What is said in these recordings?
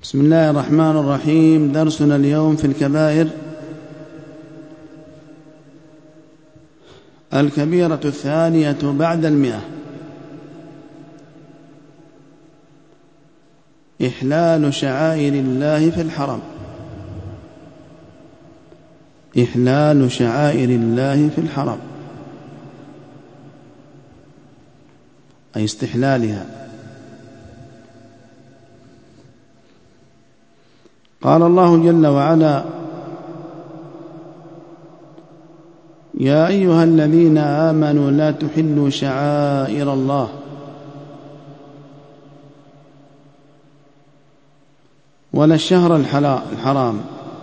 بسم الله الرحمن الرحيم. درسنا اليوم في الكبائر. الكبيرة الثانية بعد 100: إحلال شعائر الله في الحرم. إحلال شعائر الله في الحرم أي استحلالها. قال الله جل وعلا: يا أيها الذين آمنوا لا تحلوا شعائر الله ولا الشهر الحرام.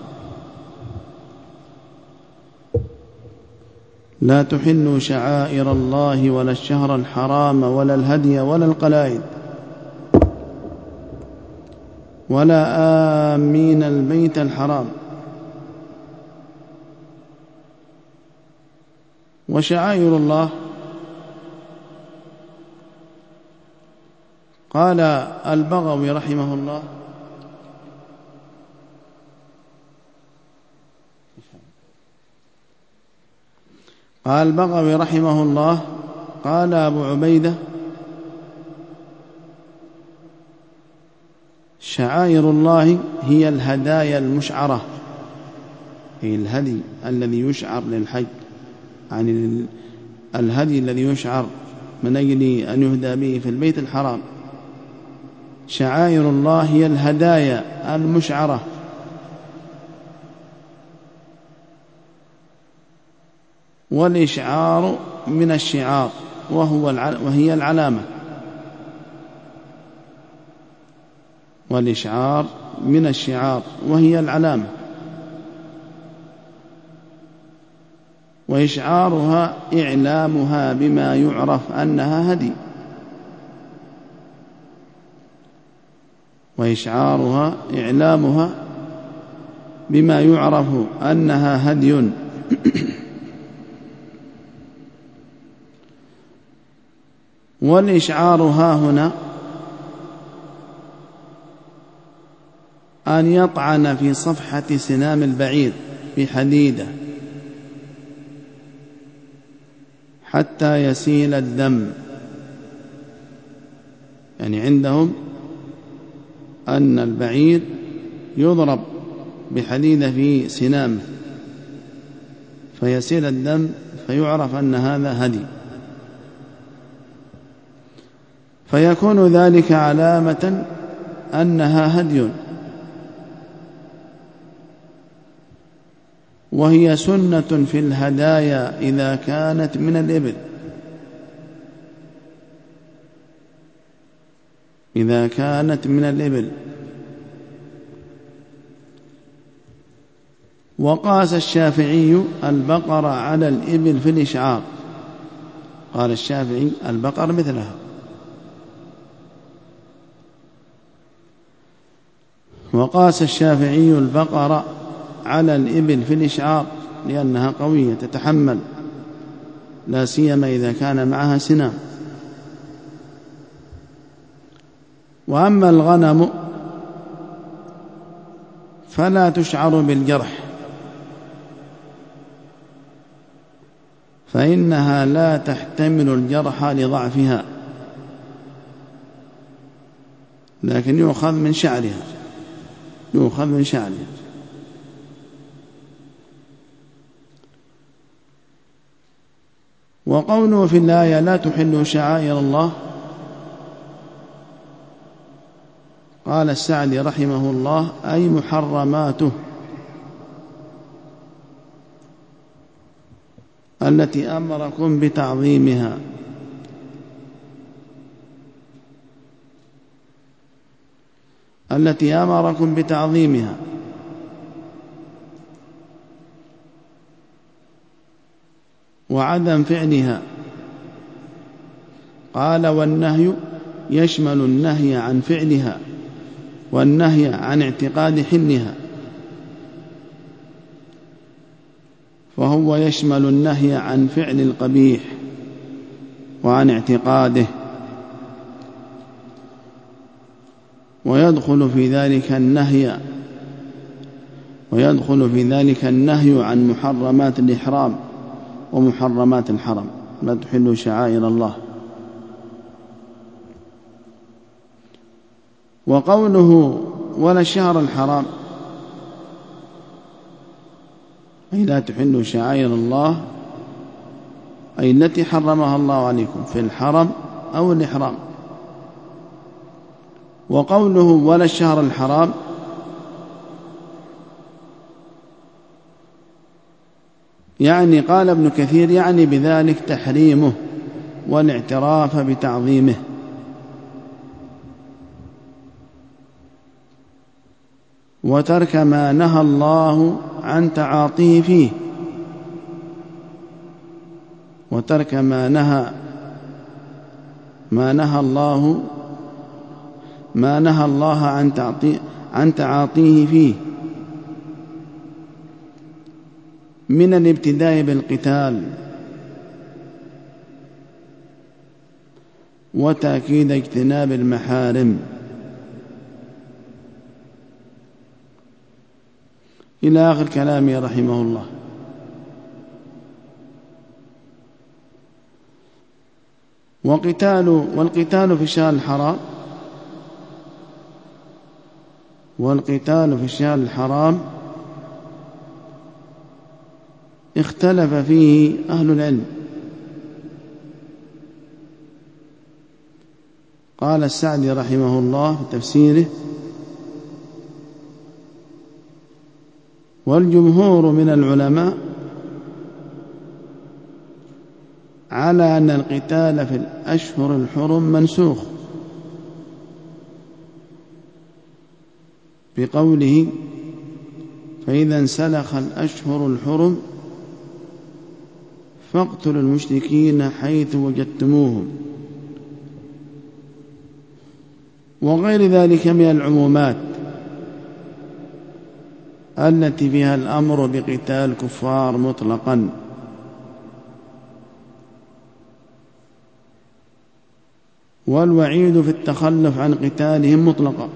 لا تحلوا شعائر الله ولا الشهر الحرام ولا الهدي ولا القلائد ولا آمين البيت الحرام. وشعائر الله قال البغوي رحمه الله: قال أبو عبيدة: شعائر الله هي الهدايا المشعرة، هي الهدي الذي يشعر للحج، عن الهدي الذي يشعر من أجل أن يهدى به في البيت الحرام. شعائر الله هي الهدايا المشعرة، والإشعار من الشعار وهي العلامة. والإشعار من الشعار وهي العلامة. وإشعارها إعلامها بما يعرف أنها هدي. وإشعارها إعلامها بما يعرف أنها هدي. والإشعار ها هنا أن يطعن في صفحة سنام البعير بحديدة حتى يسيل الدم. يعني عندهم أن البعير يضرب بحديدة في سنامه فيسيل الدم فيعرف أن هذا هدي، فيكون ذلك علامة أنها هدي. وهي سنة في الهدايا إذا كانت من الإبل. إذا كانت من الإبل. وقاس الشافعي البقر على الإبل في الإشعار. قال الشافعي: البقر مثلها. وقاس الشافعي البقر على الإبل في الإشعار لأنها قوية تتحمل، لا سيما إذا كان معها سنام. وأما الغنم فلا تشعر بالجرح، فإنها لا تحتمل الجرح لضعفها، لكن يؤخذ من شعرها. وقوله في الآية: لا تحلوا شعائر الله، قال السعدي رحمه الله: أي محرماته التي أمركم بتعظيمها. وعدم فعلها. قال: والنهي يشمل النهي عن فعلها والنهي عن اعتقاد حلها، فهو يشمل النهي عن فعل القبيح وعن اعتقاده. ويدخل في ذلك النهي عن محرمات الإحرام ومحرمات الحرم، لا تحلوا شعائر الله. وقوله ولا الشهر الحرام، أي لا تحلوا شعائر الله، أي التي حرمها الله عليكم في الحرم أو الإحرام. وقوله ولا الشهر الحرام، يعني قال ابن كثير يعني بذلك تحريمه والاعتراف بتعظيمه، وترك ما نهى الله عن تعاطيه فيه، وترك ما نهى الله عن تعاطيه فيه من الابتداء بالقتال وتأكيد اجتناب المحارم إلى آخر كلامه رحمه الله. والقتال في الشهر الحرام، اختلف فيه أهل العلم. قال السعدي رحمه الله في تفسيره: والجمهور من العلماء على أن القتال في الأشهر الحرم منسوخ، بقوله: فإذا انسلخ الأشهر الحرم فاقتلوا المشركين حيث وجدتموهم، وغير ذلك من العمومات التي فيها الأمر بقتال الكفار مطلقا. والوعيد في التخلف عن قتالهم مطلقا،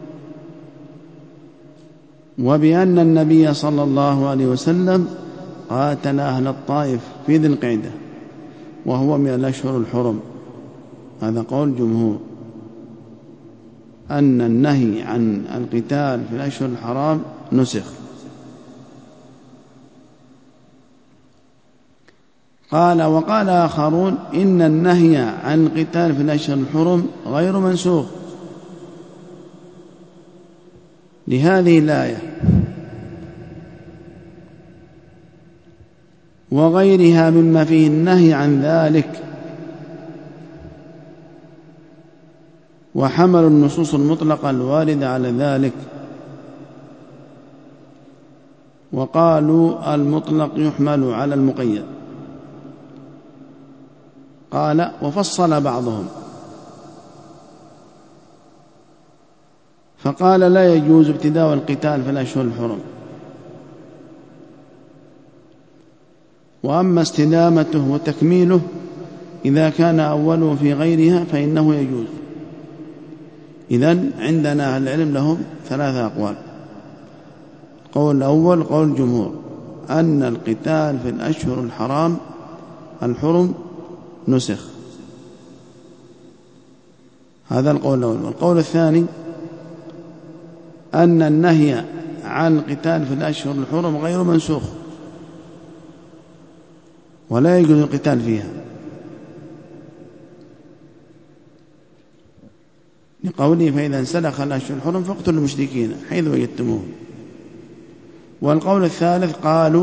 وبأن النبي صلى الله عليه وسلم قاتل أهل الطائف في ذي القعدة وهو من الأشهر الحرم. هذا قول جمهور، أن النهي عن القتال في الأشهر الحرام نسخ. وقال آخرون إن النهي عن القتال في الأشهر الحرم غير منسوخ لهذه الآية وغيرها مما فيه النهي عن ذلك، وحمل النصوص المطلقة الواردة على ذلك، وقالوا المطلق يحمل على المقيد. قال وفصل بعضهم فقال لا يجوز ابتداء القتال في الأشهر الحرم، وأما استدامته وتكميله إذا كان أوله في غيرها فإنه يجوز. إذن عندنا أهل العلم لهم 3 أقوال. القول الأول قول الجمهور أن القتال في الأشهر الحرم نسخ، هذا القول الأول. والقول الثاني أن النهي عن القتال في الأشهر الحرم غير منسوخ ولا يجوز القتال فيها، لقوله فإذا انسلخ الأشهر الحرم فاقتلوا المشركين حيث وجدتموهم. والقول الثالث قالوا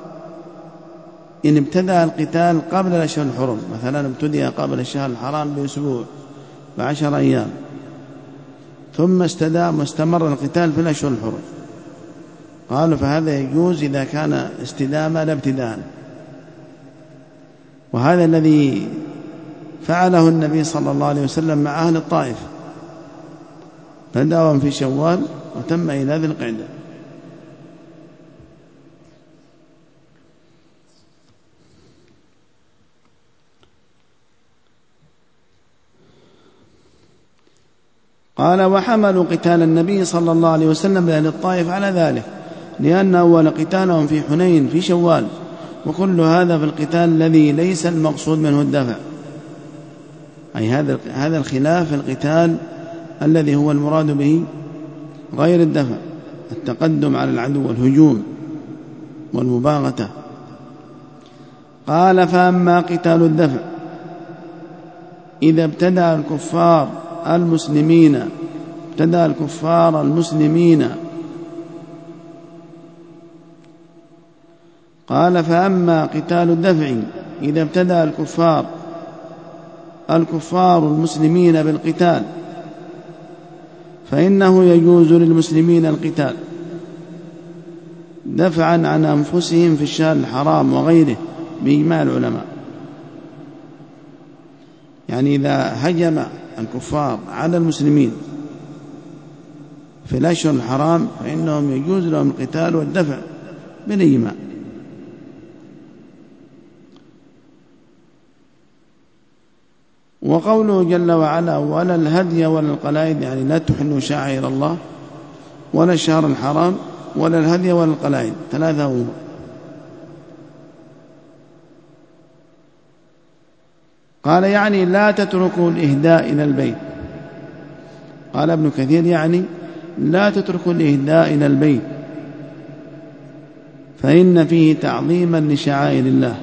إن ابتدأ القتال قبل الأشهر الحرم، مثلا ابتدأ قبل الشهر الحرام بأسبوع ب10 أيام، ثم استدام واستمر القتال في الأشهر الحرم، قالوا فهذا يجوز إذا كان استداما لا ابتداء. وهذا الذي فعله النبي صلى الله عليه وسلم مع أهل الطائف، بدأوا في شوال وتم إلى ذي القعدة. قال: وحملوا قتال النبي صلى الله عليه وسلم لأهل الطائف على ذلك، لأن أول قتالهم في حنين في شوال، وكل هذا في القتال الذي ليس المقصود منه الدفع، أي هذا الخلاف في القتال الذي هو المراد به غير الدفع، التقدم على العدو والهجوم والمباغتة. قال: فأما قتال الدفع إذا ابتدأ الكفار المسلمين قال: فأما قتال الدفع إذا ابتدأ الكفار المسلمين بالقتال فإنه يجوز للمسلمين القتال دفعا عن أنفسهم في الشهر الحرام وغيره بإجماع العلماء. يعني إذا هجم الكفار على المسلمين في الأشهر الحرام فإنهم يجوز لهم القتال والدفع بالإجماع. وقوله جل وعلا: ولا الهدي ولا القلائد، يعني لا تحلوا شعائر الله ولا الشهر الحرام ولا الهدي ولا القلائد، ثلاثة أمور. قال: يعني لا تتركوا الإهداء إلى البيت. قال ابن كثير: يعني لا تتركوا الإهداء إلى البيت، فإن فيه تعظيما لشعائر الله،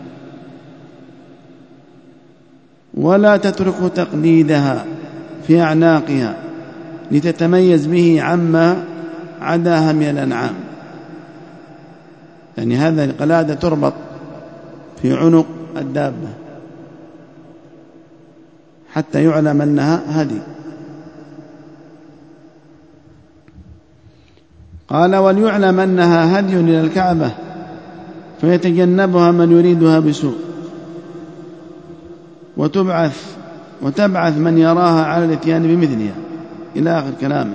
ولا تتركوا تقليدها في أعناقها لتتميز به عما عداها من الأنعام. يعني هذا القلادة تربط في عنق الدابة حتى يعلم أنها هدي. قال: وليعلم أنها هدي إلى الكعبة فيتجنبها من يريدها بسوء، وتبعث من يراها على الاتيان بمثلها، إلى آخر كلامه.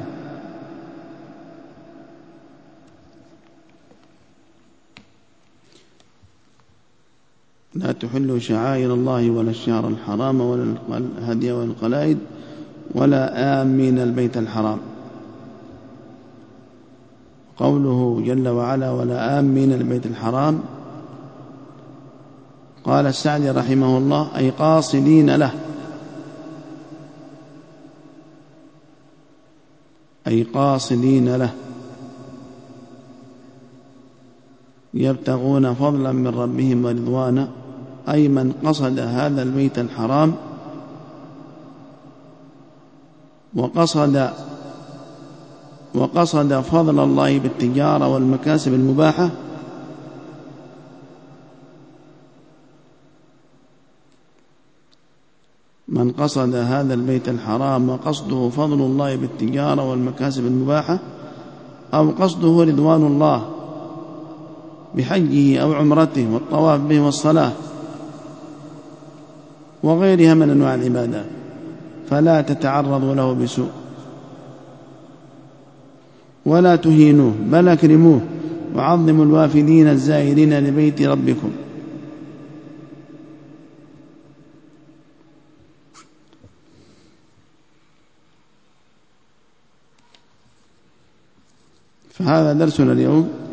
لا تحلوا شعائر الله ولا الشهر الحرام ولا الهدي ولا القلائد ولا آمين البيت الحرام. قوله جل وعلا: ولا آمين البيت الحرام، قال السعدي رحمه الله: أي قاصدين له، أي قاصدين له، يبتغون فضلا من ربهم ورضوانا، أي من قصد هذا البيت الحرام وقصد فضل الله بالتجارة والمكاسب المباحة، من قصد هذا البيت الحرام وقصده فضل الله بالتجارة والمكاسب المباحة، أو قصده رضوان الله بحجه أو عمرته والطواف به والصلاة وغيرها من أنواع العبادات، فلا تتعرضوا له بسوء ولا تهينوه، بل أكرموه وعظموا الوافدين الزائرين لبيت ربكم. فهذا درسنا اليوم